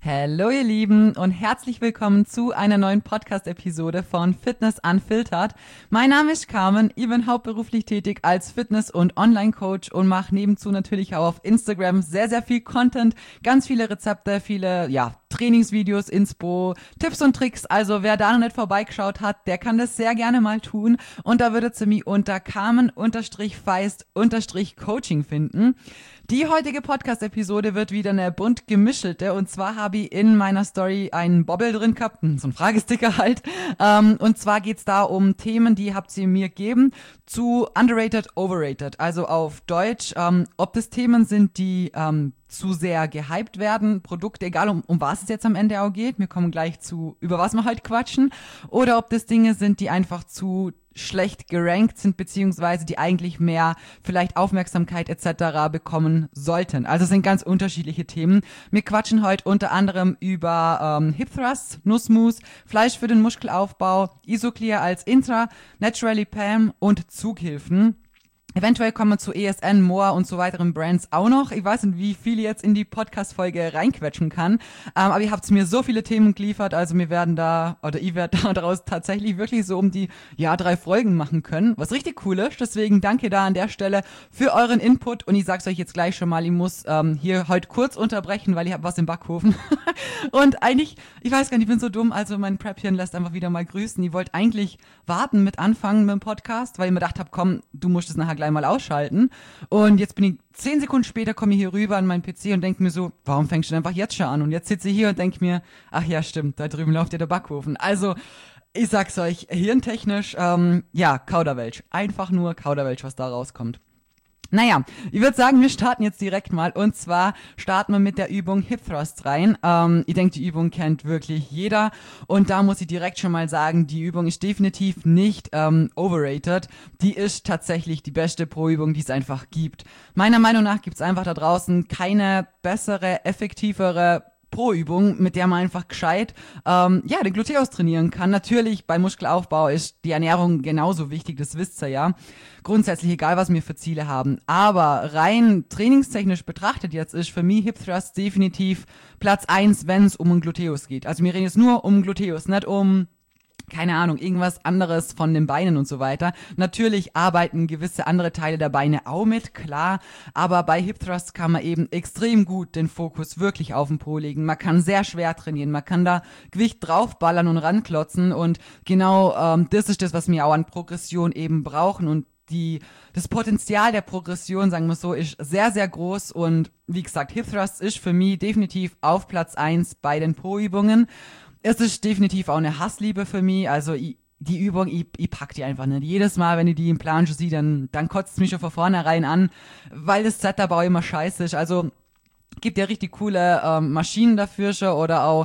Hallo ihr Lieben und herzlich willkommen zu einer neuen Podcast-Episode von Fitness Unfiltered. Mein Name ist Carmen, ich bin hauptberuflich tätig als Fitness- und Online-Coach und mache nebenzu natürlich auch auf Instagram sehr, sehr viel Content, ganz viele Rezepte, viele, Trainingsvideos, Inspo, Tipps und Tricks. Also wer da noch nicht vorbeigeschaut hat, der kann das sehr gerne mal tun und da würdet ihr mich unter Carmen-Feist-Coaching finden. Die heutige Podcast-Episode wird wieder eine bunt gemischelte und zwar habe ich in meiner Story einen Bobble drin gehabt, so ein Fragesticker halt. Und zwar geht's da um Themen, die habt ihr mir gegeben zu underrated, overrated. Also auf Deutsch, ob das Themen sind, die zu sehr gehypt werden, Produkte, egal um was es jetzt am Ende auch geht, wir kommen gleich zu, über was wir heute quatschen, oder ob das Dinge sind, die einfach zu schlecht gerankt sind, beziehungsweise die eigentlich mehr vielleicht Aufmerksamkeit etc. bekommen sollten. Also es sind ganz unterschiedliche Themen. Wir quatschen heute unter anderem über Hip Thrusts, Nussmus, Fleisch für den Muskelaufbau, Isoclear als Intra, Naturally Pam und Zughilfen. Eventuell kommen wir zu ESN, Moa und so weiteren Brands auch noch. Ich weiß nicht, wie viel ich jetzt in die Podcast-Folge reinquetschen kann. Aber ihr habt mir so viele Themen geliefert, also ich werde daraus tatsächlich wirklich so um die 3 Folgen machen können, was richtig cool ist. Deswegen danke da an der Stelle für euren Input und ich sag's euch jetzt gleich schon mal, ich muss hier heute kurz unterbrechen, weil ich habe was im Backofen. Und eigentlich, ich weiß gar nicht, ich bin so dumm, also mein Prep-Hirn lässt einfach wieder mal grüßen. Ich wollte eigentlich warten mit anfangen mit dem Podcast, weil ich mir gedacht habe, komm, du musst es nachher gleich mal ausschalten. Und jetzt bin ich 10 Sekunden später, komme ich hier rüber an meinen PC und denke mir so, warum fängst du denn einfach jetzt schon an? Und jetzt sitze ich hier und denke mir, ach ja, stimmt, da drüben läuft ja der Backofen. Also, ich sag's euch, hirntechnisch, Kauderwelsch. Einfach nur Kauderwelsch, was da rauskommt. Naja, ich würde sagen, wir starten jetzt direkt mal und zwar starten wir mit der Übung Hip Thrust rein. Ich denke, die Übung kennt wirklich jeder und da muss ich direkt schon mal sagen, die Übung ist definitiv nicht overrated. Die ist tatsächlich die beste Pro-Übung, die es einfach gibt. Meiner Meinung nach gibt es einfach da draußen keine bessere, effektivere Pro-Übung, mit der man einfach gescheit den Gluteus trainieren kann. Natürlich, beim Muskelaufbau ist die Ernährung genauso wichtig, das wisst ihr ja. Grundsätzlich egal, was wir für Ziele haben. Aber rein trainingstechnisch betrachtet jetzt ist für mich Hip Thrust definitiv Platz 1, wenn es um den Gluteus geht. Also wir reden jetzt nur um Gluteus, nicht um keine Ahnung, irgendwas anderes von den Beinen und so weiter. Natürlich arbeiten gewisse andere Teile der Beine auch mit, klar, aber bei Hip Thrust kann man eben extrem gut den Fokus wirklich auf den Po legen. Man kann sehr schwer trainieren, man kann da Gewicht draufballern und ranklotzen und genau das ist das, was wir auch an Progression eben brauchen und das Potenzial der Progression, sagen wir so, ist sehr, sehr groß und wie gesagt, Hip Thrust ist für mich definitiv auf Platz 1 bei den Po-Übungen. Es ist definitiv auch eine Hassliebe für mich, also die Übung, ich pack die einfach nicht. Jedes Mal, wenn ich die im Plan schon sehe, dann kotzt es mich schon von vornherein an, weil das Setup auch immer scheiße ist, also gibt ja richtig coole Maschinen dafür schon oder auch,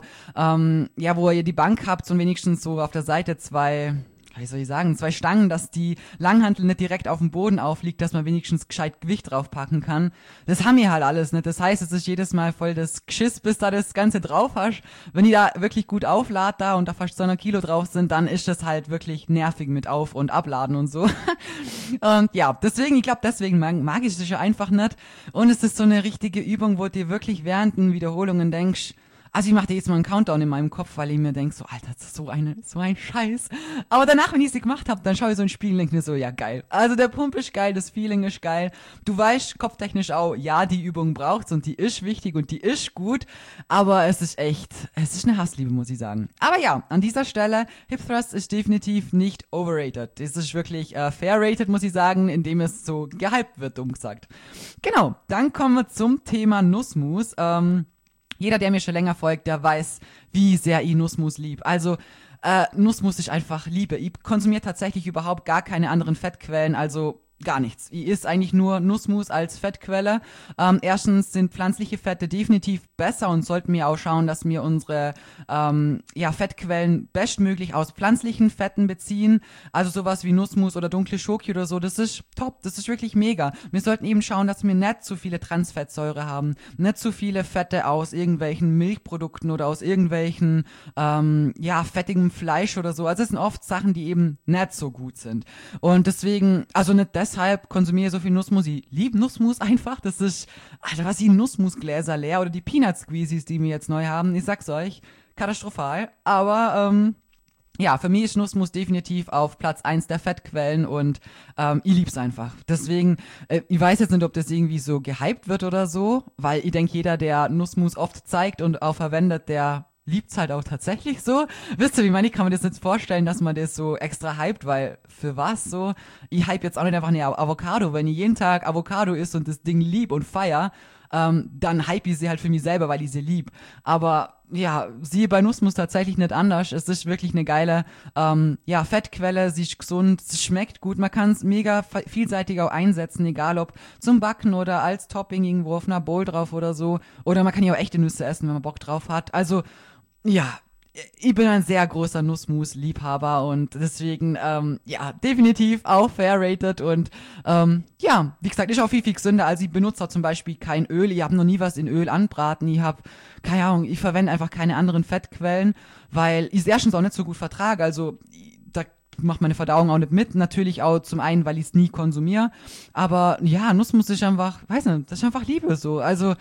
wo ihr die Bank habt und wenigstens so auf der Seite zwei Stangen, dass die Langhantel nicht direkt auf dem Boden aufliegt, dass man wenigstens gescheit Gewicht draufpacken kann. Das haben wir halt alles nicht. Das heißt, es ist jedes Mal voll das Geschiss, bis da das Ganze drauf hast. Wenn die da wirklich gut aufladet da und da fast 200 Kilo drauf sind, dann ist das halt wirklich nervig mit Auf- und Abladen und so. Und ja, deswegen mag ich das ja einfach nicht. Und es ist so eine richtige Übung, wo du dir wirklich während den Wiederholungen denkst, also ich mache dir jetzt mal einen Countdown in meinem Kopf, weil ich mir denke, so Alter, das ist so ein Scheiß. Aber danach, wenn ich sie gemacht habe, dann schaue ich so ein Spiel und denke mir so, ja geil. Also der Pump ist geil, das Feeling ist geil. Du weißt kopftechnisch auch, ja, die Übung braucht's und die ist wichtig und die ist gut. Aber es ist eine Hassliebe, muss ich sagen. Aber ja, an dieser Stelle, Hip Thrust ist definitiv nicht overrated. Es ist wirklich fair rated, muss ich sagen, indem es so gehypt wird, dumm gesagt. Genau, dann kommen wir zum Thema Nussmus. Jeder, der mir schon länger folgt, der weiß, wie sehr ich Nussmus lieb. Also Nussmus ist einfach Liebe. Ich konsumiere tatsächlich überhaupt gar keine anderen Fettquellen, also gar nichts. Ich esse eigentlich nur Nussmus als Fettquelle. Erstens sind pflanzliche Fette definitiv besser und sollten wir auch schauen, dass wir unsere Fettquellen bestmöglich aus pflanzlichen Fetten beziehen. Also sowas wie Nussmus oder dunkle Schoki oder so, das ist top, das ist wirklich mega. Wir sollten eben schauen, dass wir nicht zu viele Transfettsäure haben, nicht zu viele Fette aus irgendwelchen Milchprodukten oder aus irgendwelchen fettigem Fleisch oder so. Also es sind oft Sachen, die eben nicht so gut sind. Und deswegen, also nicht deswegen, weshalb konsumiere ich so viel Nussmus? Ich liebe Nussmus einfach. Das ist, Alter, was die Nussmusgläser leer oder die Peanut Squeezies, die wir jetzt neu haben. Ich sag's euch, katastrophal. Aber, ja, für mich ist Nussmus definitiv auf Platz 1 der Fettquellen und ich lieb's einfach. Deswegen, ich weiß jetzt nicht, ob das irgendwie so gehypt wird oder so, weil ich denke, jeder, der Nussmus oft zeigt und auch verwendet, der liebt's halt auch tatsächlich so. Wisst ihr, wie meine ich, kann mir das jetzt vorstellen, dass man das so extra hypt, weil für was so? Ich hype jetzt auch nicht einfach eine Avocado. Wenn ich jeden Tag Avocado isst und das Ding lieb und feier, dann hype ich sie halt für mich selber, weil ich sie lieb. Aber ja, siehe bei Nussmus tatsächlich nicht anders. Es ist wirklich eine geile Fettquelle, sie ist gesund, sie schmeckt gut. Man kann es mega vielseitig auch einsetzen, egal ob zum Backen oder als Topping irgendwo auf einer Bowl drauf oder so. Oder man kann ja auch echte Nüsse essen, wenn man Bock drauf hat. Also ja, ich bin ein sehr großer Nussmus-Liebhaber und deswegen, definitiv auch fair rated und wie gesagt, ist auch viel, viel gesünder. Also ich benutze auch zum Beispiel kein Öl, ich habe noch nie was in Öl anbraten, keine Ahnung, ich verwende einfach keine anderen Fettquellen, weil ich es erstens auch nicht so gut vertrage, also da macht meine Verdauung auch nicht mit, natürlich auch zum einen, weil ich es nie konsumiere, aber ja, Nussmus ist einfach, weiß nicht, das ist einfach Liebe so, also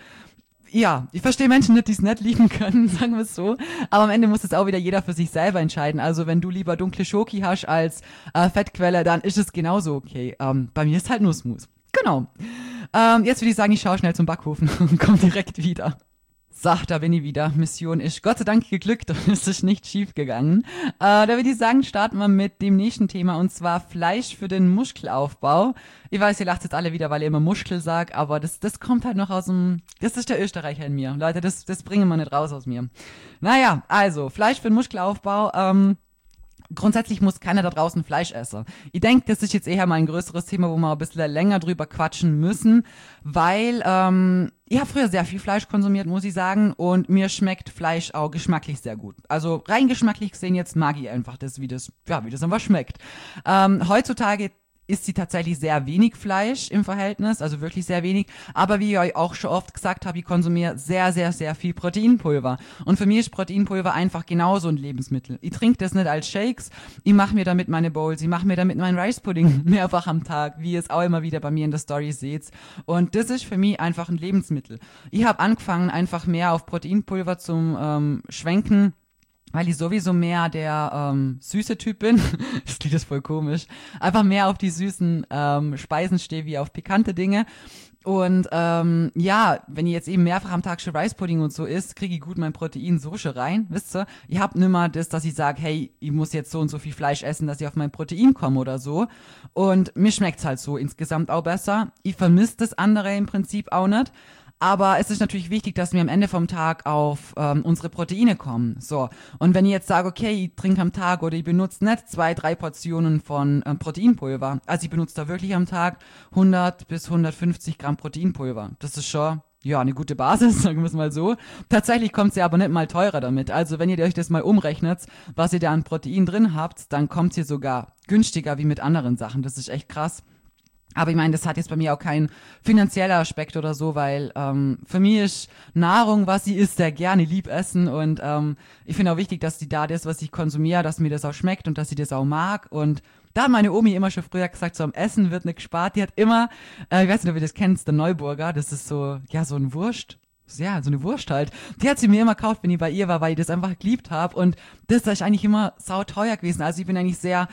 ja, ich verstehe Menschen nicht, die es nicht lieben können, sagen wir es so. Aber am Ende muss es auch wieder jeder für sich selber entscheiden. Also wenn du lieber dunkle Schoki hast als Fettquelle, dann ist es genauso okay. Bei mir ist halt Nussmus. Genau. Jetzt würde ich sagen, ich schaue schnell zum Backofen und komme direkt wieder. So, da bin ich wieder. Mission ist Gott sei Dank geglückt und es ist nicht schief gegangen. Da würde ich sagen, starten wir mit dem nächsten Thema und zwar Fleisch für den Muskelaufbau. Ich weiß, ihr lacht jetzt alle wieder, weil ihr immer Muskel sagt, aber das kommt halt noch das ist der Österreicher in mir. Leute, das bringen wir nicht raus aus mir. Naja, also, Fleisch für den Muskelaufbau, grundsätzlich muss keiner da draußen Fleisch essen. Ich denke, das ist jetzt eher mal ein größeres Thema, wo wir ein bisschen länger drüber quatschen müssen, weil ich habe früher sehr viel Fleisch konsumiert, muss ich sagen, und mir schmeckt Fleisch auch geschmacklich sehr gut. Also rein geschmacklich gesehen jetzt mag ich einfach das, wie das einfach schmeckt. Heutzutage isst sie tatsächlich sehr wenig Fleisch im Verhältnis, also wirklich sehr wenig. Aber wie ich euch auch schon oft gesagt habe, ich konsumiere sehr, sehr, sehr viel Proteinpulver. Und für mich ist Proteinpulver einfach genauso ein Lebensmittel. Ich trinke das nicht als Shakes, ich mache mir damit meine Bowls, ich mache mir damit meinen Rice Pudding mehrfach am Tag, wie ihr es auch immer wieder bei mir in der Story seht. Und das ist für mich einfach ein Lebensmittel. Ich habe angefangen, einfach mehr auf Proteinpulver zum Schwenken, weil ich sowieso mehr der süße Typ bin. Das klingt jetzt voll komisch. Einfach mehr auf die süßen Speisen stehe, wie auf pikante Dinge. Und wenn ich jetzt eben mehrfach am Tag schon Rice Pudding und so isst, kriege ich gut mein Protein so schon rein, wisst ihr? Ich hab nimmer das, dass ich sage, hey, ich muss jetzt so und so viel Fleisch essen, dass ich auf mein Protein komme oder so. Und mir schmeckt's halt so insgesamt auch besser. Ich vermisse das andere im Prinzip auch nicht. Aber es ist natürlich wichtig, dass wir am Ende vom Tag auf unsere Proteine kommen. So. Und wenn ich jetzt sage, okay, ich trinke am Tag oder ich benutze nicht 2-3 Portionen von Proteinpulver. Also ich benutze da wirklich am Tag 100 bis 150 Gramm Proteinpulver. Das ist schon, ja, eine gute Basis, sagen wir es mal so. Tatsächlich kommt es ja aber nicht mal teurer damit. Also wenn ihr euch das mal umrechnet, was ihr da an Protein drin habt, dann kommt ihr sogar günstiger wie mit anderen Sachen. Das ist echt krass. Aber ich meine, das hat jetzt bei mir auch keinen finanzieller Aspekt oder so, weil für mich ist Nahrung, was sie isst, sehr gerne lieb essen und ich finde auch wichtig, dass die da das, was ich konsumiere, dass mir das auch schmeckt und dass sie das auch mag und da hat meine Omi immer schon früher gesagt, so am Essen wird nicht gespart. Die hat immer, ich weiß nicht, ob ihr das kennt, der Neuburger, das ist so, ja, so ein Wurst. Ja, so eine Wurst halt. Die hat sie mir immer gekauft, wenn ich bei ihr war, weil ich das einfach geliebt habe und das ist eigentlich immer sauteuer gewesen. Also ich bin eigentlich sehr,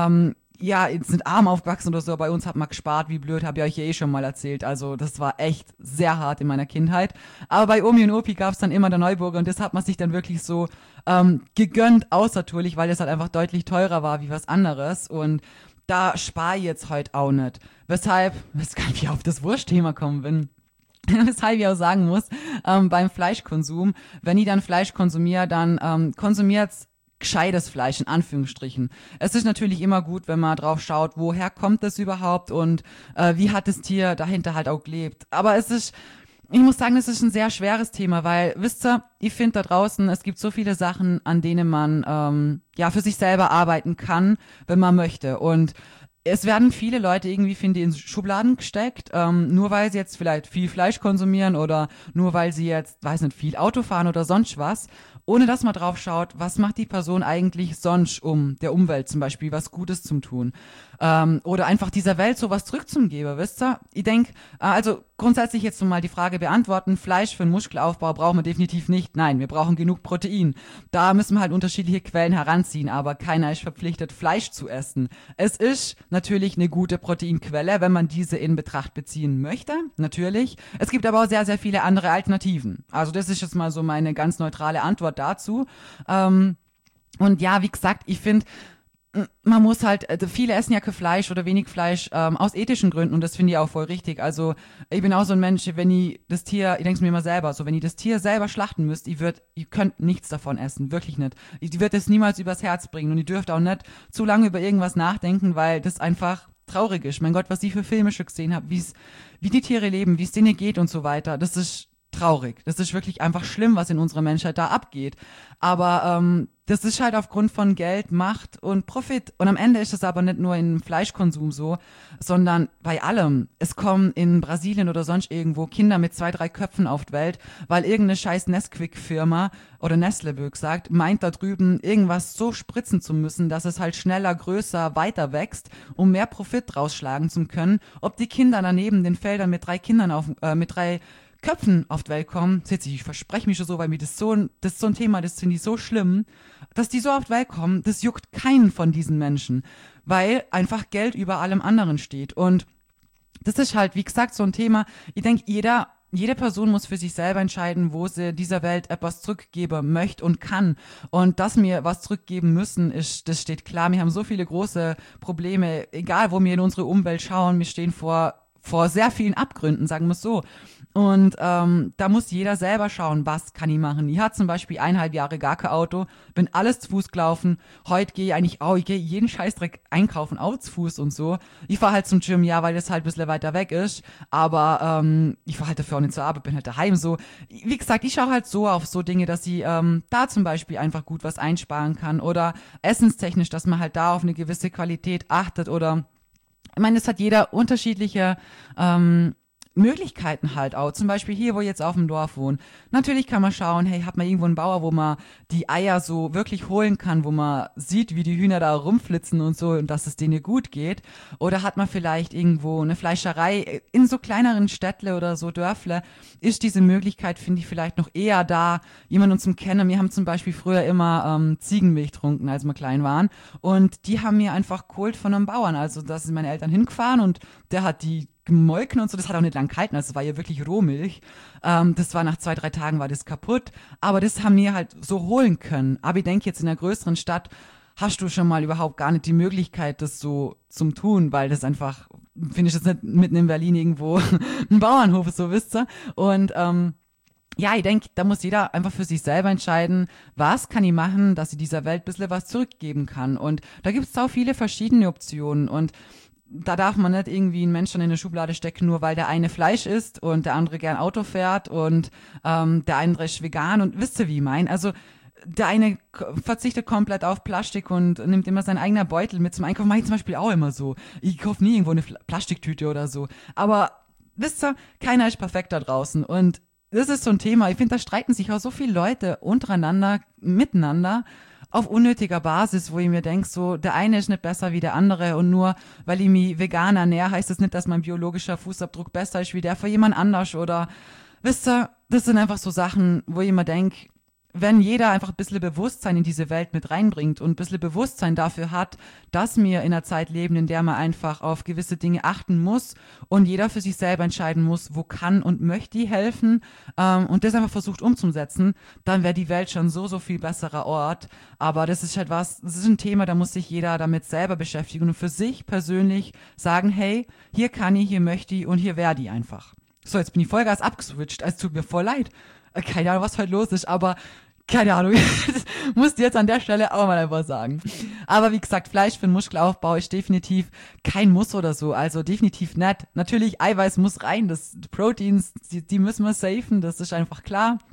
jetzt sind arm aufgewachsen oder so, bei uns hat man gespart, wie blöd, habe ich euch ja eh schon mal erzählt. Also das war echt sehr hart in meiner Kindheit. Aber bei Omi und Opi gab es dann immer der Neuburger und das hat man sich dann wirklich so gegönnt, außertourlich, weil es halt einfach deutlich teurer war wie was anderes und da spare ich jetzt heute auch nicht. Weshalb, ich weiß gar nicht, wie ich auf das Wurstthema kommen bin. Weshalb ich auch sagen muss, beim Fleischkonsum, wenn ich dann Fleisch konsumiere, dann konsumiert's gescheites Fleisch, in Anführungsstrichen. Es ist natürlich immer gut, wenn man drauf schaut, woher kommt das überhaupt und wie hat das Tier dahinter halt auch gelebt. Aber ich muss sagen, es ist ein sehr schweres Thema, weil, wisst ihr, ich finde da draußen, es gibt so viele Sachen, an denen man für sich selber arbeiten kann, wenn man möchte. Und es werden viele Leute irgendwie, finde ich, in Schubladen gesteckt, nur weil sie jetzt vielleicht viel Fleisch konsumieren oder nur weil sie jetzt, weiß nicht, viel Auto fahren oder sonst was, ohne dass man drauf schaut, was macht die Person eigentlich sonst, um der Umwelt zum Beispiel was Gutes zu tun. Oder einfach dieser Welt sowas zurückzugeben, wisst ihr? Ich denke, also grundsätzlich jetzt mal die Frage beantworten, Fleisch für den Muskelaufbau brauchen wir definitiv nicht. Nein, wir brauchen genug Protein. Da müssen wir halt unterschiedliche Quellen heranziehen, aber keiner ist verpflichtet, Fleisch zu essen. Es ist natürlich eine gute Proteinquelle, wenn man diese in Betracht beziehen möchte, natürlich. Es gibt aber auch sehr, sehr viele andere Alternativen. Also das ist jetzt mal so meine ganz neutrale Antwort dazu. Und ja, wie gesagt, ich finde, man muss halt, viele essen ja kein Fleisch oder wenig Fleisch aus ethischen Gründen und das finde ich auch voll richtig. Also ich bin auch so ein Mensch, wenn ich das Tier, ich denke mir immer selber, so wenn ich das Tier selber schlachten müsst, ihr könnt nichts davon essen, wirklich nicht. Ich würde es niemals übers Herz bringen und ihr dürft auch nicht zu lange über irgendwas nachdenken, weil das einfach traurig ist. Mein Gott, was ich für Filme schon gesehen habe, wie die Tiere leben, wie es denen geht und so weiter, das ist traurig. Das ist wirklich einfach schlimm, was in unserer Menschheit da abgeht. Aber das ist halt aufgrund von Geld, Macht und Profit. Und am Ende ist es aber nicht nur im Fleischkonsum so, sondern bei allem. Es kommen in Brasilien oder sonst irgendwo Kinder mit 2, 3 Köpfen auf die Welt, weil irgendeine scheiß Nesquik-Firma oder Nestle, wie gesagt, meint da drüben irgendwas so spritzen zu müssen, dass es halt schneller, größer, weiter wächst, um mehr Profit rausschlagen zu können. Ob die Kinder daneben den Feldern mit 3 Kindern mit 3 Köpfen auf die Welt kommen, ich verspreche mich schon so, weil mir das ist so ein Thema, das finde ich so schlimm, dass die so auf die Welt kommen, das juckt keinen von diesen Menschen, weil einfach Geld über allem anderen steht. Und das ist halt, wie gesagt, so ein Thema, ich denke, jede Person muss für sich selber entscheiden, wo sie dieser Welt etwas zurückgeben möchte und kann. Und dass wir was zurückgeben müssen, das steht klar. Wir haben so viele große Probleme, egal wo wir in unsere Umwelt schauen, wir stehen vor sehr vielen Abgründen, sagen wir es so. Und da muss jeder selber schauen, was kann ich machen. Ich hatte zum Beispiel 1,5 Jahre gar kein Auto, bin alles zu Fuß gelaufen. Heute gehe ich eigentlich auch, ich gehe jeden Scheißdreck einkaufen, auch zu Fuß und so. Ich fahre halt zum Gym, ja, weil das halt ein bisschen weiter weg ist. Aber ich fahre halt dafür auch nicht zur Arbeit, bin halt daheim so. Wie gesagt, ich schaue halt so auf so Dinge, dass ich da zum Beispiel einfach gut was einsparen kann. Oder essenstechnisch, dass man halt da auf eine gewisse Qualität achtet. Oder, ich meine, es hat jeder unterschiedliche Möglichkeiten halt auch. Zum Beispiel hier, wo ich jetzt auf dem Dorf wohne. Natürlich kann man schauen, hey, hat man irgendwo einen Bauer, wo man die Eier so wirklich holen kann, wo man sieht, wie die Hühner da rumflitzen und so und dass es denen gut geht. Oder hat man vielleicht irgendwo eine Fleischerei in so kleineren Städtle oder so Dörfle, ist diese Möglichkeit, finde ich, vielleicht noch eher da, jemanden zum Kennen. Wir haben zum Beispiel früher immer Ziegenmilch getrunken, als wir klein waren. Und die haben mir einfach geholt von einem Bauern. Also da sind meine Eltern hingefahren und der hat die gemolken und so, das hat auch nicht lang gehalten, also es war ja wirklich Rohmilch. Das war nach 2, 3 Tagen war das kaputt, aber das haben wir halt so holen können. Aber ich denke jetzt in einer größeren Stadt hast du schon mal überhaupt gar nicht die Möglichkeit, das so zum tun, weil das einfach, finde ich jetzt nicht mitten in Berlin irgendwo ein Bauernhof ist, so wisst ihr. Und ja, ich denke, da muss jeder einfach für sich selber entscheiden, was kann ich machen, dass ich dieser Welt ein bisschen was zurückgeben kann. Und da gibt es auch viele verschiedene Optionen und da darf man nicht irgendwie einen Menschen in eine Schublade stecken, nur weil der eine Fleisch isst und der andere gern Auto fährt und der andere ist vegan und wisst ihr, wie ich mein? Also der eine verzichtet komplett auf Plastik und nimmt immer sein eigener Beutel mit zum Einkaufen. Mach ich zum Beispiel auch immer so. Ich kaufe nie irgendwo eine Plastiktüte oder so. Aber wisst ihr, keiner ist perfekt da draußen und das ist so ein Thema. Ich finde, da streiten sich auch so viele Leute untereinander, miteinander, auf unnötiger Basis, wo ich mir denke, so, der eine ist nicht besser wie der andere und nur weil ich mich vegan ernähre, heißt das nicht, dass mein biologischer Fußabdruck besser ist wie der für jemand anders oder, wisst ihr, das sind einfach so Sachen, wo ich mir denke, wenn jeder einfach ein bisschen Bewusstsein in diese Welt mit reinbringt und ein bisschen Bewusstsein dafür hat, dass wir in einer Zeit leben, in der man einfach auf gewisse Dinge achten muss und jeder für sich selber entscheiden muss, wo kann und möchte ich helfen und das einfach versucht umzusetzen, dann wäre die Welt schon so, so viel besserer Ort. Aber das ist halt das ist ein Thema, da muss sich jeder damit selber beschäftigen und für sich persönlich sagen, hey, hier kann ich, hier möchte ich und hier werde ich einfach. So, jetzt bin ich Vollgas abgeswitcht, es tut mir voll leid. Keine Ahnung, was heute los ist, aber keine Ahnung, das musst du jetzt an der Stelle auch mal einfach sagen. Aber wie gesagt, Fleisch für den Muskelaufbau ist definitiv kein Muss oder so, also definitiv nicht. Natürlich, Eiweiß muss rein, das Proteins, die müssen wir safen, das ist einfach klar.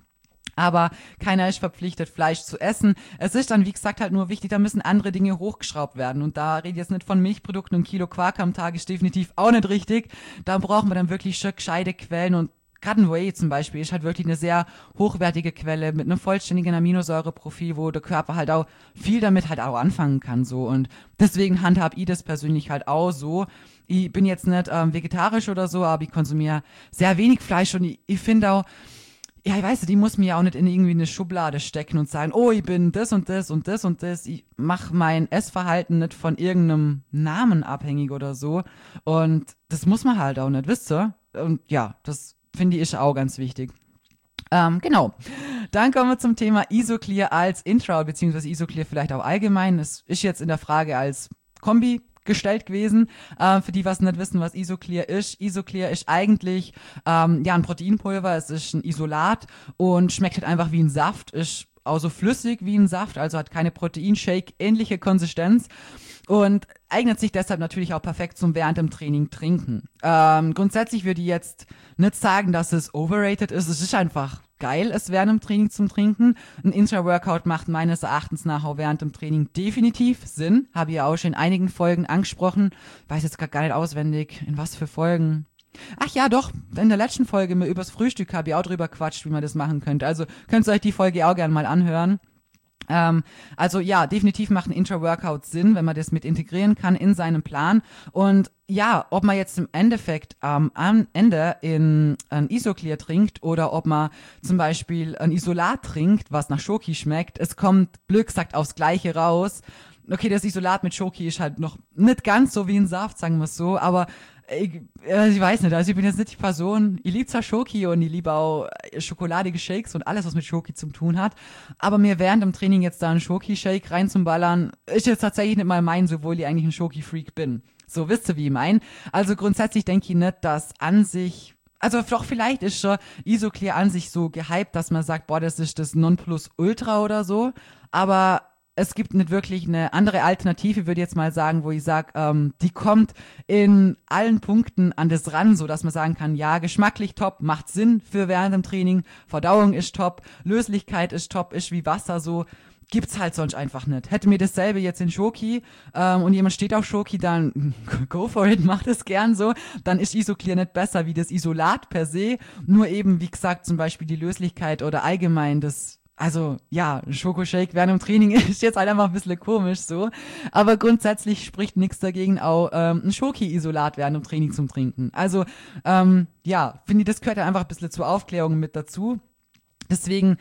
Aber keiner ist verpflichtet, Fleisch zu essen. Es ist dann, wie gesagt, halt nur wichtig, da müssen andere Dinge hochgeschraubt werden. Und da rede ich jetzt nicht von Milchprodukten, und Kilo Quark am Tag ist definitiv auch nicht richtig. Da brauchen wir dann wirklich schon gescheite Quellen, und gerade ein Whey zum Beispiel ist halt wirklich eine sehr hochwertige Quelle mit einem vollständigen Aminosäureprofil, wo der Körper halt auch viel damit halt auch anfangen kann, so. Und deswegen handhab ich das persönlich halt auch so. Ich bin jetzt nicht vegetarisch oder so, aber ich konsumiere sehr wenig Fleisch, und ich finde auch, ja, ich weiß, die muss mir ja auch nicht in irgendwie eine Schublade stecken und sagen, oh, ich bin das und das und das und das. Ich mache mein Essverhalten nicht von irgendeinem Namen abhängig oder so. Und das muss man halt auch nicht, wisst ihr? Und ja, das finde ich auch ganz wichtig. Genau. Dann kommen wir zum Thema Isoclear als Intra, beziehungsweise Isoclear vielleicht auch allgemein. Es ist jetzt in der Frage als Kombi gestellt gewesen. Für die, was nicht wissen, was Isoclear ist. Isoclear ist eigentlich ein Proteinpulver, es ist ein Isolat und schmeckt halt einfach wie ein Saft, ist auch so flüssig wie ein Saft, also hat keine Proteinshake-ähnliche Konsistenz und eignet sich deshalb natürlich auch perfekt zum während dem Training trinken. Grundsätzlich würde ich jetzt nicht sagen, dass es overrated ist, es ist einfach geil, es während dem Training zum Trinken. Ein Intra-Workout macht meines Erachtens nach auch während dem Training definitiv Sinn. Habe ich ja auch schon in einigen Folgen angesprochen. Weiß jetzt gar nicht auswendig, in was für Folgen. Ach ja, doch, in der letzten Folge übers Frühstück habe ich auch drüber quatscht, wie man das machen könnte. Also könnt ihr euch die Folge auch gerne mal anhören. Also ja, definitiv macht ein Intra-Workout Sinn, wenn man das mit integrieren kann in seinen Plan. Und ja, ob man jetzt im Endeffekt am Ende in ein Isoclear trinkt oder ob man zum Beispiel ein Isolat trinkt, was nach Schoki schmeckt, es kommt, blöd gesagt, aufs Gleiche raus. Okay, das Isolat mit Schoki ist halt noch nicht ganz so wie ein Saft, sagen wir es so, aber ich weiß nicht, also ich bin jetzt nicht die Person, ich liebe zwar Schoki und ich liebe auch schokoladige Shakes und alles, was mit Schoki zu tun hat, aber mir während dem Training jetzt da einen Schoki-Shake reinzuballern, ist jetzt tatsächlich nicht mal mein, obwohl ich eigentlich ein Schoki-Freak bin. So, wisst ihr, wie ich mein? Also grundsätzlich denke ich nicht, dass an sich, also doch vielleicht ist schon Isoclear an sich so gehypt, dass man sagt, boah, das ist das Nonplusultra oder so, aber es gibt nicht wirklich eine andere Alternative, würde ich jetzt mal sagen, wo ich sage, die kommt in allen Punkten an das ran, so dass man sagen kann, ja, geschmacklich top, macht Sinn für während dem Training, Verdauung ist top, Löslichkeit ist top, ist wie Wasser so, gibt's halt sonst einfach nicht. Hätte mir dasselbe jetzt in Schoki und jemand steht auf Schoki, dann go for it, macht es gern so, dann ist Isoclear nicht besser wie das Isolat per se, nur eben, wie gesagt, zum Beispiel die Löslichkeit oder allgemein das. Also, ja, ein Schokoshake während dem Training ist jetzt halt einfach ein bisschen komisch so. Aber grundsätzlich spricht nichts dagegen, auch ein Schoki-Isolat während dem Training zum Trinken. Also, ja, finde ich, das gehört ja einfach ein bisschen zur Aufklärung mit dazu. Deswegen,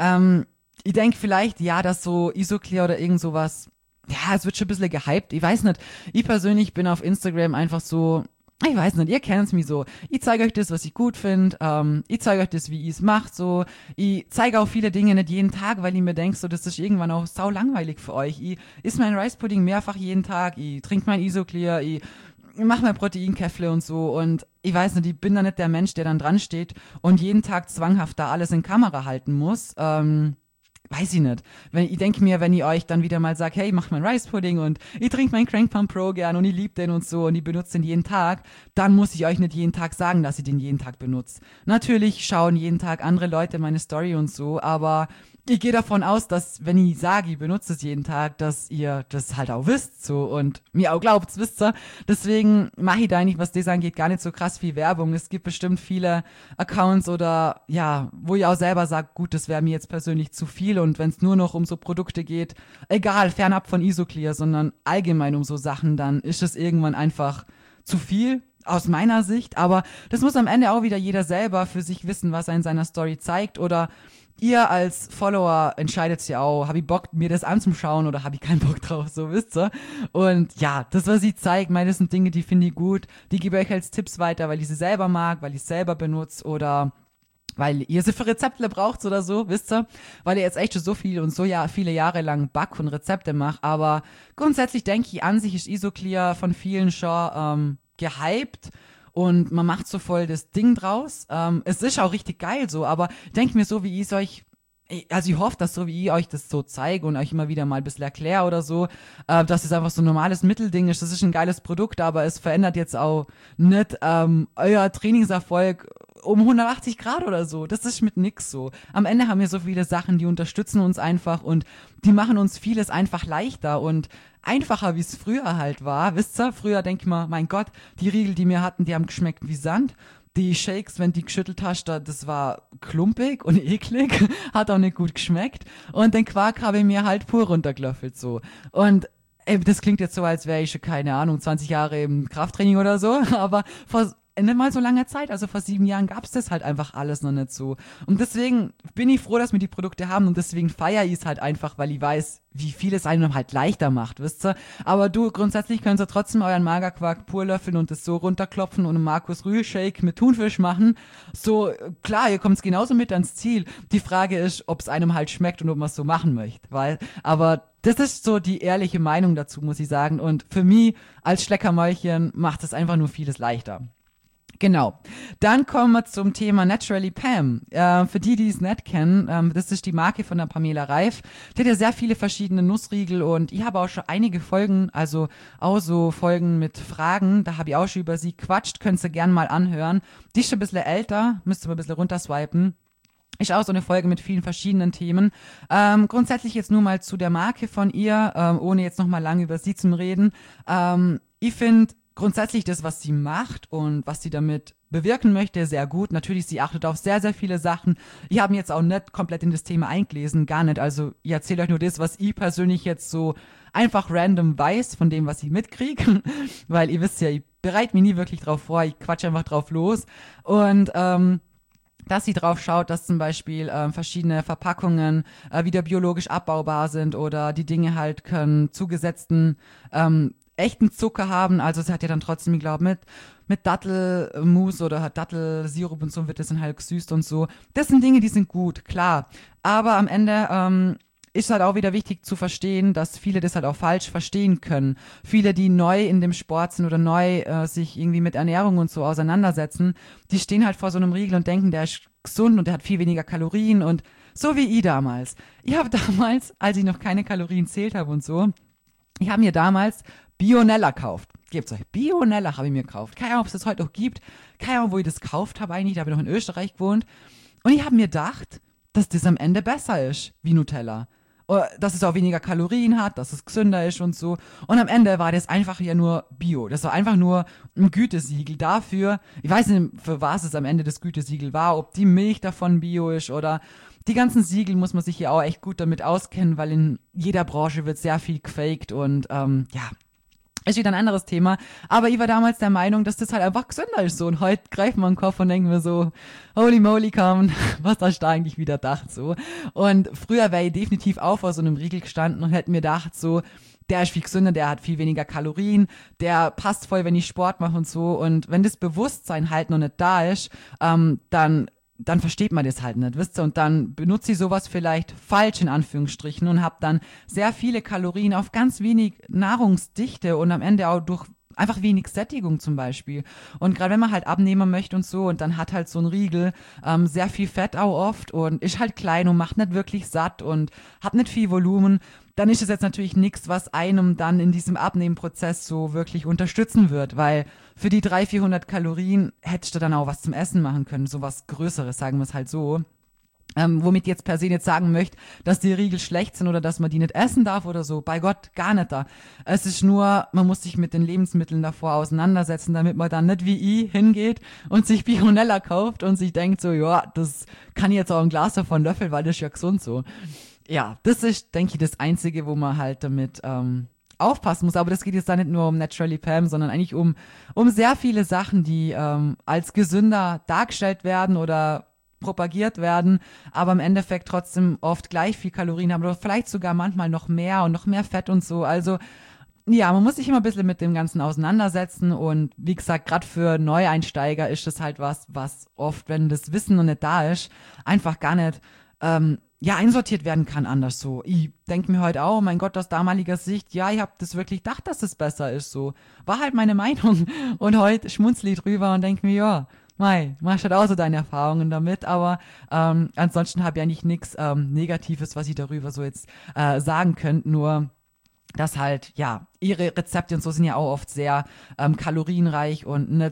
ich denke vielleicht, ja, dass so Isoclear oder irgend sowas, ja, es wird schon ein bisschen gehypt. Ich weiß nicht, ich persönlich bin auf Instagram einfach so, ich weiß nicht, ihr kennt's mich so. Ich zeige euch das, was ich gut finde. Ich zeige euch das, wie ich es macht. So, ich zeige auch viele Dinge nicht jeden Tag, weil ich mir denke, so, das ist irgendwann auch sau langweilig für euch. Ich esse mein Rice Pudding mehrfach jeden Tag. Ich trinke mein Isoclear. Ich mache mein Proteinkäffle und so. Und ich weiß nicht, ich bin da nicht der Mensch, der dann dran steht und jeden Tag zwanghaft da alles in Kamera halten muss. Weiß ich nicht. Ich denke mir, wenn ich euch dann wieder mal sage, hey, ich mach mein Rice Pudding und ich trinke meinen Crank Pump Pro gern und ich liebe den und so und ich benutze den jeden Tag, dann muss ich euch nicht jeden Tag sagen, dass ich den jeden Tag benutze. Natürlich schauen jeden Tag andere Leute meine Story und so, aber ich gehe davon aus, dass, wenn ich sage, ich benutze es jeden Tag, dass ihr das halt auch wisst, so, und mir auch glaubt, wisst ihr. Deswegen mache ich da eigentlich, was das angeht, gar nicht so krass viel Werbung. Es gibt bestimmt viele Accounts oder, ja, wo ich auch selber sage, gut, das wäre mir jetzt persönlich zu viel, und wenn es nur noch um so Produkte geht, egal, fernab von Isoclear, sondern allgemein um so Sachen, dann ist es irgendwann einfach zu viel. Aus meiner Sicht, aber das muss am Ende auch wieder jeder selber für sich wissen, was er in seiner Story zeigt, oder ihr als Follower entscheidet ja auch, habe ich Bock, mir das anzuschauen oder habe ich keinen Bock drauf, so wisst ihr. Und ja, das, was ich zeige, meine, das sind Dinge, die finde ich gut, die gebe ich euch als Tipps weiter, weil ich sie selber mag, weil ich es selber benutze oder weil ihr sie für Rezepte braucht oder so, wisst ihr, weil ihr jetzt echt schon so viel und so viele Jahre lang Back- und Rezepte macht, aber grundsätzlich denke ich, an sich ist Isoclear von vielen schon gehypt und man macht so voll das Ding draus. Es ist auch richtig geil so, aber ich denke mir so, wie ich es euch, also ich hoffe, dass so wie ich euch das so zeige und euch immer wieder mal ein bisschen erkläre oder so, dass es einfach so ein normales Mittelding ist. Das ist ein geiles Produkt, aber es verändert jetzt auch nicht euer Trainingserfolg um 180 Grad oder so. Das ist mit nix so. Am Ende haben wir so viele Sachen, die unterstützen uns einfach und die machen uns vieles einfach leichter und einfacher, wie es früher halt war. Wisst ihr, früher denke ich mal, mein Gott, die Riegel, die wir hatten, die haben geschmeckt wie Sand. Die Shakes, wenn die geschüttelt hast, das war klumpig und eklig, hat auch nicht gut geschmeckt. Und den Quark habe ich mir halt pur runtergelöffelt so. Und das klingt jetzt so, als wäre ich schon, keine Ahnung, 20 Jahre im Krafttraining oder so, aber vor nicht mal so langer Zeit, also vor 7 Jahren gab es das halt einfach alles noch nicht so. Und deswegen bin ich froh, dass wir die Produkte haben und deswegen feiere ich es halt einfach, weil ich weiß, wie viel es einem halt leichter macht, wisst ihr? Aber grundsätzlich könnt ihr trotzdem euren Magerquark pur löffeln und es so runterklopfen und einen Markus Rühl Shake mit Thunfisch machen. So, klar, ihr kommt genauso mit ans Ziel. Die Frage ist, ob es einem halt schmeckt und ob man es so machen möchte, aber das ist so die ehrliche Meinung dazu, muss ich sagen. Und für mich als Schleckermäulchen macht es einfach nur vieles leichter. Genau. Dann kommen wir zum Thema Naturally Pam. Für die es nicht kennen, das ist die Marke von der Pamela Reif. Die hat ja sehr viele verschiedene Nussriegel und ich habe auch schon einige Folgen, also auch so Folgen mit Fragen, da habe ich auch schon über sie quatscht, könnt ihr gerne mal anhören. Die ist schon ein bisschen älter, müsst ihr mal ein bisschen runterswipen. Ist auch so eine Folge mit vielen verschiedenen Themen. Grundsätzlich jetzt nur mal zu der Marke von ihr, ohne jetzt nochmal lange über sie zu reden. Ich finde grundsätzlich das, was sie macht und was sie damit bewirken möchte, sehr gut. Natürlich, sie achtet auf sehr, sehr viele Sachen. Ich habe mich jetzt auch nicht komplett in das Thema eingelesen, gar nicht. Also ich erzähle euch nur das, was ich persönlich jetzt so einfach random weiß von dem, was ich mitkriege. Weil ihr wisst ja, ich bereite mich nie wirklich drauf vor, ich quatsche einfach drauf los. Und dass sie drauf schaut, dass zum Beispiel verschiedene Verpackungen wieder biologisch abbaubar sind oder die Dinge halt können zugesetzten echten Zucker haben. Also sie hat ja dann trotzdem, ich glaube, mit Dattelmus oder Dattelsirup und so wird das dann halt gesüßt und so. Das sind Dinge, die sind gut, klar. Aber am Ende ist halt auch wieder wichtig zu verstehen, dass viele das halt auch falsch verstehen können. Viele, die neu in dem Sport sind oder neu sich irgendwie mit Ernährung und so auseinandersetzen, die stehen halt vor so einem Riegel und denken, der ist gesund und der hat viel weniger Kalorien und so wie ich damals. Ich habe damals, als ich noch keine Kalorien zählt habe und so, ich habe mir damals Bionella gekauft. Gebt's euch. Bionella habe ich mir gekauft. Keine Ahnung, ob es das heute noch gibt. Keine Ahnung, wo ich das gekauft habe eigentlich. Da habe ich noch in Österreich gewohnt. Und ich habe mir gedacht, dass das am Ende besser ist wie Nutella. Dass es auch weniger Kalorien hat, dass es gesünder ist und so. Und am Ende war das einfach ja nur Bio. Das war einfach nur ein Gütesiegel dafür. Ich weiß nicht, für was es am Ende das Gütesiegel war, ob die Milch davon Bio ist oder die ganzen Siegel muss man sich ja auch echt gut damit auskennen, weil in jeder Branche wird sehr viel gefaked und ja, ist wieder ein anderes Thema. Aber ich war damals der Meinung, dass das halt einfach gesünder ist so. Und heute greifen wir den Kopf und denken wir so, holy moly, Carmen, was hast du da eigentlich wieder gedacht so? Und früher wäre ich definitiv auch vor so einem Riegel gestanden und hätte mir gedacht so, der ist viel gesünder, der hat viel weniger Kalorien, der passt voll, wenn ich Sport mache und so. Und wenn das Bewusstsein halt noch nicht da ist, dann versteht man das halt nicht, wisst ihr? Und dann benutze ich sowas vielleicht falsch in Anführungsstrichen und habe dann sehr viele Kalorien auf ganz wenig Nahrungsdichte und am Ende auch durch einfach wenig Sättigung zum Beispiel. Und gerade wenn man halt abnehmen möchte und so und dann hat halt so ein Riegel sehr viel Fett auch oft und ist halt klein und macht nicht wirklich satt und hat nicht viel Volumen, dann ist es jetzt natürlich nichts, was einem dann in diesem Abnehmenprozess so wirklich unterstützen wird, weil für die 300-400 Kalorien hättest du dann auch was zum Essen machen können, so was Größeres, sagen wir es halt so. Womit jetzt per se nicht sagen möchte, dass die Riegel schlecht sind oder dass man die nicht essen darf oder so. Bei Gott, gar nicht da. Es ist nur, man muss sich mit den Lebensmitteln davor auseinandersetzen, damit man dann nicht wie ich hingeht und sich Bionella kauft und sich denkt so, ja, das kann ich jetzt auch ein Glas davon löffeln, weil das ist ja gesund so. Ja, das ist, denke ich, das Einzige, wo man halt damit aufpassen muss. Aber das geht jetzt da nicht nur um Naturally Pam, sondern eigentlich um sehr viele Sachen, die als gesünder dargestellt werden oder propagiert werden, aber im Endeffekt trotzdem oft gleich viel Kalorien haben oder vielleicht sogar manchmal noch mehr und noch mehr Fett und so. Also ja, man muss sich immer ein bisschen mit dem Ganzen auseinandersetzen und wie gesagt, gerade für Neueinsteiger ist das halt was oft, wenn das Wissen noch nicht da ist, einfach gar nicht einsortiert werden kann anders so. Ich denke mir heute auch, mein Gott, aus damaliger Sicht, ja, ich habe das wirklich gedacht, dass es besser ist so. War halt meine Meinung und heute schmunzle ich drüber und denke mir, ja, machst halt auch so deine Erfahrungen damit, aber ansonsten habe ich eigentlich nichts Negatives, was ich darüber so jetzt sagen könnte, nur dass halt, ja, ihre Rezepte und so sind ja auch oft sehr kalorienreich und nicht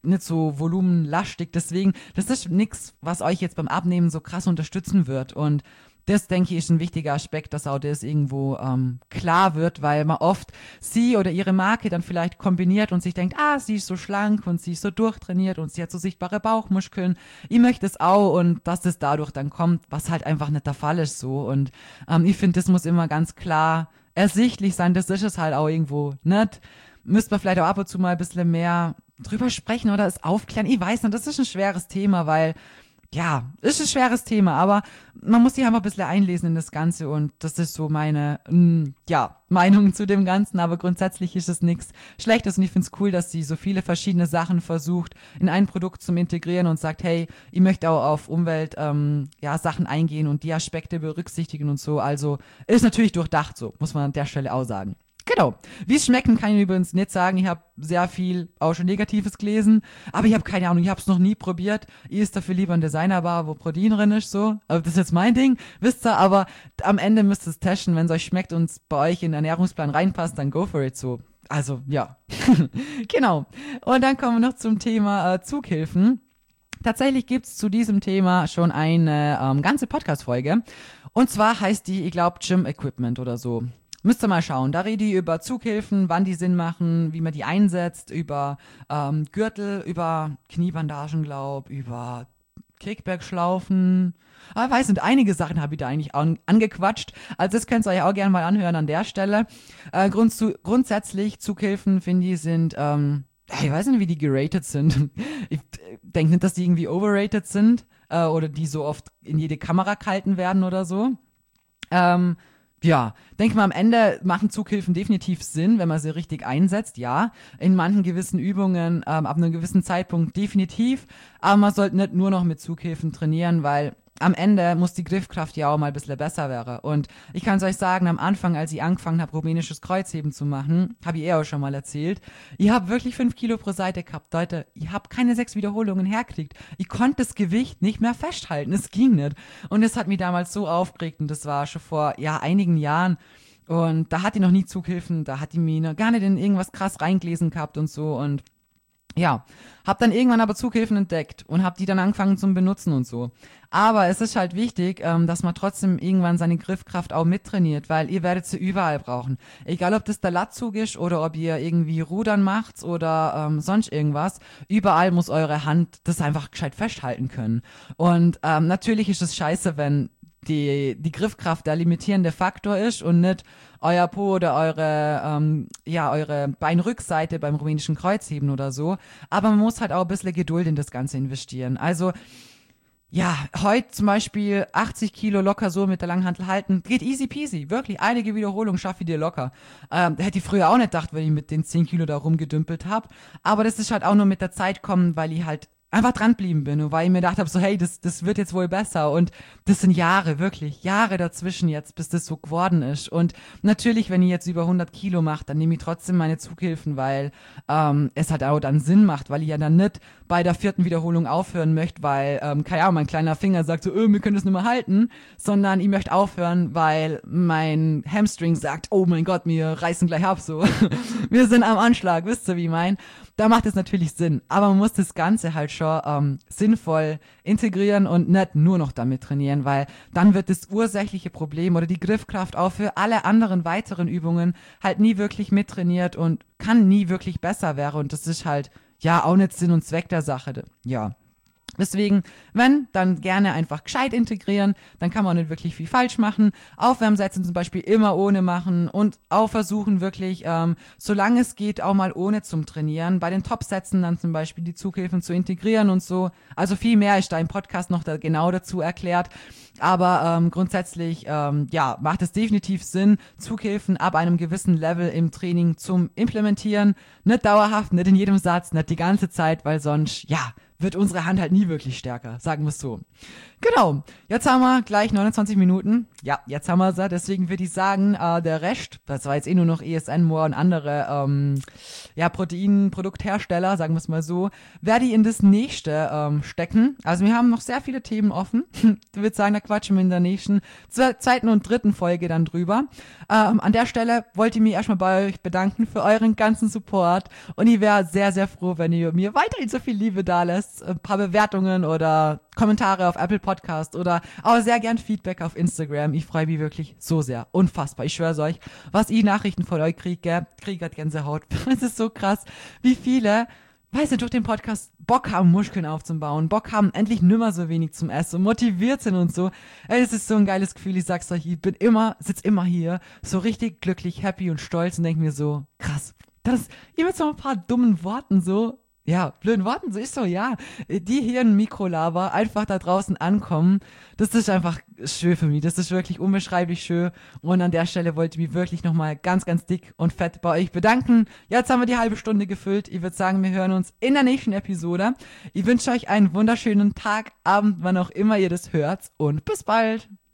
nicht so volumenlastig. Deswegen, das ist nichts, was euch jetzt beim Abnehmen so krass unterstützen wird. Und das, denke ich, ist ein wichtiger Aspekt, dass auch das irgendwo klar wird, weil man oft sie oder ihre Marke dann vielleicht kombiniert und sich denkt, sie ist so schlank und sie ist so durchtrainiert und sie hat so sichtbare Bauchmuskeln. Ich möchte es auch, und dass das dadurch dann kommt, was halt einfach nicht der Fall ist so. Und ich finde, das muss immer ganz klar ersichtlich sein. Das ist es halt auch irgendwo nicht. Müsste man vielleicht auch ab und zu mal ein bisschen mehr drüber sprechen oder es aufklären. Ich weiß nicht, das ist ein schweres Thema, weil ja, ist ein schweres Thema, aber man muss sich einfach ein bisschen einlesen in das Ganze, und das ist so meine, Meinung zu dem Ganzen, aber grundsätzlich ist es nichts Schlechtes, und ich finde es cool, dass sie so viele verschiedene Sachen versucht, in ein Produkt zu integrieren und sagt, hey, ich möchte auch auf Umwelt, Sachen eingehen und die Aspekte berücksichtigen und so, also ist natürlich durchdacht, so, muss man an der Stelle auch sagen. Genau. Wie es schmecken, kann ich übrigens nicht sagen. Ich habe sehr viel auch schon Negatives gelesen, aber ich habe keine Ahnung, ich habe es noch nie probiert. Ich ist dafür lieber ein Designerbar, wo Protein drin ist, so. Aber das ist jetzt mein Ding, wisst ihr, aber am Ende müsst ihr es testen. Wenn es euch schmeckt und es bei euch in den Ernährungsplan reinpasst, dann go for it, so. Also, ja. Genau. Und dann kommen wir noch zum Thema Zughilfen. Tatsächlich gibt's zu diesem Thema schon eine ganze Podcast-Folge. Und zwar heißt die, ich glaube, Gym Equipment oder so. Müsst ihr mal schauen. Da rede ich über Zughilfen, wann die Sinn machen, wie man die einsetzt, über Gürtel, über Kniebandagen, über Kickback-Schlaufen. Ich weiß nicht, einige Sachen habe ich da eigentlich angequatscht. Also das könnt ihr euch auch gerne mal anhören an der Stelle. Grundsätzlich Zughilfen, finde ich, sind, ich weiß nicht, wie die geratet sind. Ich denke nicht, dass die irgendwie overrated sind oder die so oft in jede Kamera gehalten werden oder so. Ja, denke mal, am Ende machen Zughilfen definitiv Sinn, wenn man sie richtig einsetzt, ja. In manchen gewissen Übungen, ab einem gewissen Zeitpunkt definitiv. Aber man sollte nicht nur noch mit Zughilfen trainieren, weil am Ende muss die Griffkraft ja auch mal ein bisschen besser werden. Und ich kann es euch sagen, am Anfang, als ich angefangen habe, rumänisches Kreuzheben zu machen, habe ich auch schon mal erzählt, ich habe wirklich 5 Kilo pro Seite gehabt. Leute, ich habe keine 6 Wiederholungen hergekriegt. Ich konnte das Gewicht nicht mehr festhalten. Es ging nicht. Und es hat mich damals so aufgeregt, und das war schon vor, einigen Jahren. Und da hatte ich noch nie Zughilfen, da hat die mir noch gar nicht in irgendwas krass reingelesen gehabt und so, und ja, hab dann irgendwann aber Zughilfen entdeckt und hab die dann angefangen zum Benutzen und so. Aber es ist halt wichtig, dass man trotzdem irgendwann seine Griffkraft auch mittrainiert, weil ihr werdet sie überall brauchen. Egal, ob das der Latzug ist oder ob ihr irgendwie Rudern macht oder sonst irgendwas. Überall muss eure Hand das einfach gescheit festhalten können. Und natürlich ist es scheiße, wenn die Griffkraft der limitierende Faktor ist und nicht euer Po oder eure Beinrückseite beim rumänischen Kreuzheben oder so. Aber man muss halt auch ein bisschen Geduld in das Ganze investieren. Also, ja, heute zum Beispiel 80 Kilo locker so mit der Langhantel halten, geht easy peasy. Wirklich, einige Wiederholungen schaffe ich dir locker. Hätte ich früher auch nicht gedacht, wenn ich mit den 10 Kilo da rumgedümpelt habe. Aber das ist halt auch nur mit der Zeit kommen, weil ich halt einfach dran blieben bin, und weil ich mir gedacht habe, so hey, das wird jetzt wohl besser, und das sind Jahre, wirklich Jahre dazwischen jetzt, bis das so geworden ist. Und natürlich, wenn ich jetzt über 100 Kilo mache, dann nehme ich trotzdem meine Zughilfen, weil es halt auch dann Sinn macht, weil ich ja dann nicht bei der 4. Wiederholung aufhören möchte, weil, keine Ahnung, mein kleiner Finger sagt so, wir können das nicht mehr halten, sondern ich möchte aufhören, weil mein Hamstring sagt, oh mein Gott, wir reißen gleich ab, so. Wir sind am Anschlag, wisst ihr, wie ich mein? Da macht es natürlich Sinn, aber man muss das Ganze halt schon sinnvoll integrieren und nicht nur noch damit trainieren, weil dann wird das ursächliche Problem oder die Griffkraft auch für alle anderen weiteren Übungen halt nie wirklich mittrainiert und kann nie wirklich besser werden, und das ist halt auch nicht Sinn und Zweck der Sache, ja. Deswegen, wenn, dann gerne einfach gescheit integrieren, dann kann man nicht wirklich viel falsch machen. Aufwärmsätze zum Beispiel immer ohne machen und auch versuchen wirklich, solange es geht, auch mal ohne zum Trainieren. Bei den Top-Sätzen dann zum Beispiel die Zughilfen zu integrieren und so. Also viel mehr ist da im Podcast noch genau dazu erklärt. Aber grundsätzlich, macht es definitiv Sinn, Zughilfen ab einem gewissen Level im Training zum Implementieren. Nicht dauerhaft, nicht in jedem Satz, nicht die ganze Zeit, weil sonst, wird unsere Hand halt nie wirklich stärker, sagen wir es so. Genau, jetzt haben wir gleich 29 Minuten. Ja, jetzt haben wir sie, deswegen würde ich sagen, der Rest, das war jetzt nur noch ESN More und andere Proteinprodukthersteller, sagen wir es mal so, werde ich in das nächste stecken. Also wir haben noch sehr viele Themen offen. Ich würde sagen, da quatschen wir in der nächsten, zweiten und dritten Folge dann drüber. An der Stelle wollte ich mich erstmal bei euch bedanken für euren ganzen Support und ich wäre sehr, sehr froh, wenn ihr mir weiterhin so viel Liebe da lässt, ein paar Bewertungen oder Kommentare auf Apple Podcast oder auch sehr gern Feedback auf Instagram. Ich freue mich wirklich so sehr. Unfassbar. Ich schwöre euch, was ich Nachrichten von euch kriege Gänsehaut. Es ist so krass, wie viele, weißt du, durch den Podcast Bock haben, Muskeln aufzubauen, Bock haben, endlich nimmer so wenig zum Essen, motiviert sind und so. Ey, es ist so ein geiles Gefühl. Ich sag's euch, ich sitz immer hier, so richtig glücklich, happy und stolz und denke mir so, krass. Das ist immer so ein paar dummen Worten so, ja, blöden Worten, so ist so, ja, die hier in Mikrolava einfach da draußen ankommen, das ist einfach schön für mich, das ist wirklich unbeschreiblich schön und an der Stelle wollte ich mich wirklich nochmal ganz, ganz dick und fett bei euch bedanken. Jetzt haben wir die halbe Stunde gefüllt, ich würde sagen, wir hören uns in der nächsten Episode. Ich wünsche euch einen wunderschönen Tag, Abend, wann auch immer ihr das hört und bis bald.